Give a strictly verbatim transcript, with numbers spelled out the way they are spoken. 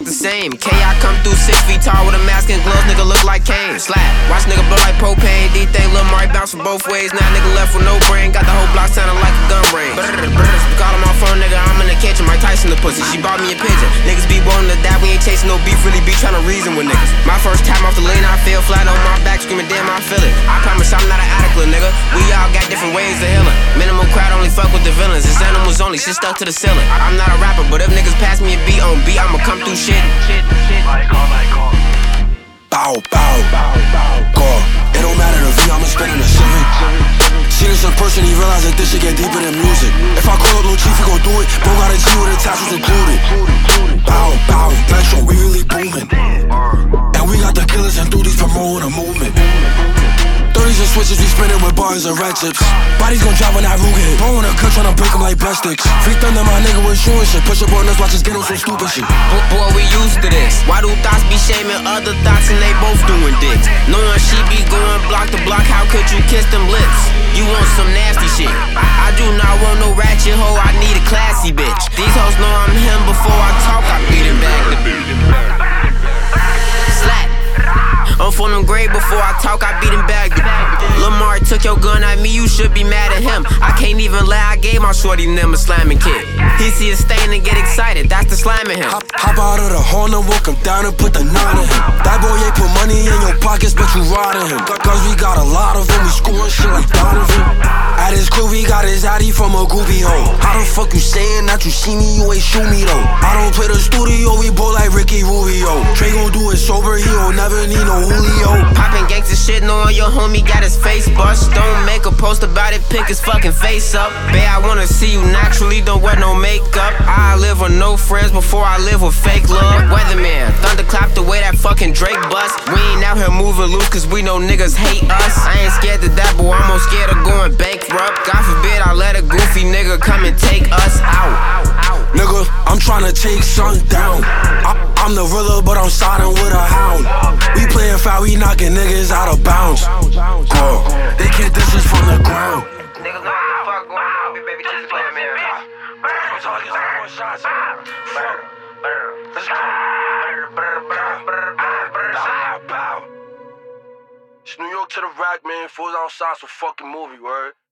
the same. K I come through six feet tall with a mask and gloves, nigga look like Kane. Slap, watch nigga blow like propane. D-thing, Lil Mari bouncing both ways. Now nigga left with no brain. Got the whole block sounding like a gun range. Brrr, brrr, call him my phone, nigga, I'm in the kitchen. Mike Tyson the pussy, she bought me a pigeon. Niggas be wanting to die, we ain't chasing no beef, really be trying to reason with niggas. My first time off the lane, I fell flat on my back, screaming damn, I feel it. I promise I'm not an addict, nigga. We all got different ways of healing. Minimal crowd only fuck with the villains. It's animals only, shit stuck to the ceiling. I'm not a rapper, but if niggas pass me a beat on beat, I'ma come through shit. Bow, bow, go. It don't matter the V, I'ma spin in the Civic. See this in person, he realized that this shit get deeper than music. If I call up Lil Chief, he gon' do it. Bro got a G with attachments included. Bow, bow, Metro, we really booming. And we got the killers and duties promoting a movement. thirties and switches, we spinning with buttons and red chips. Bodies gon' drop when that Ruger hit. Bro in the cut tryna break them like breast sticks. Free thunder, my nigga with shooting shit. Push up on us, watch us get on some stupid shit. Boy, boy, we used to this. Why do thoughts be shaming other thoughts and they both doing dicks? Knowing she be going block to block, how could you kiss them lips? You want some nasty shit. I, I do not want no ratchet hoe, I need a classy bitch. These hoes know I'm him before I talk, I beat him back to beat. Slap. I'm feeling great before I talk, I beat him back. Lil Mari took your gun at me, you should be mad at him. I can't even lie, I gave my shorty them a slamming kid. He see a stain and get excited, that's the slamming him. Hop, hop out of the horn and walk him down and put the nine in him. That boy ain't put money in your pockets, but you riding him. Cause we got a lot of him, we scoring shit like Donovan. At his crew, he got his addy from a groupie hole. How the fuck you saying that you see me, you ain't shoot me though? I don't play the studio, we both like Ricky Rubio. Trey gon' do it sober, he don't never need no Julio. Poppin' gangsta shit, knowing your homie got his face bust. Don't make a post about it, pick his fucking face up. Bae, I wanna see you naturally, don't wear no makeup. I live with no friends before I live with fake love. Weatherman, thunderclap the way that fucking Drake bust. We ain't out here moving loose cause we know niggas hate us. I ain't scared to die, but I'm more scared of going bankrupt. God forbid I let a goofy nigga come and take us out. Nigga, I'm tryna take sun down. I, I'm the realer, but I'm siding with a hound. We playin' foul, we knocking niggas out of bounds. Girl, they can't diss us from the ground. Niggas know what the fuck going on, baby, just playing, man. It's New York to the rack, man. Fools outside, some fucking movie, word.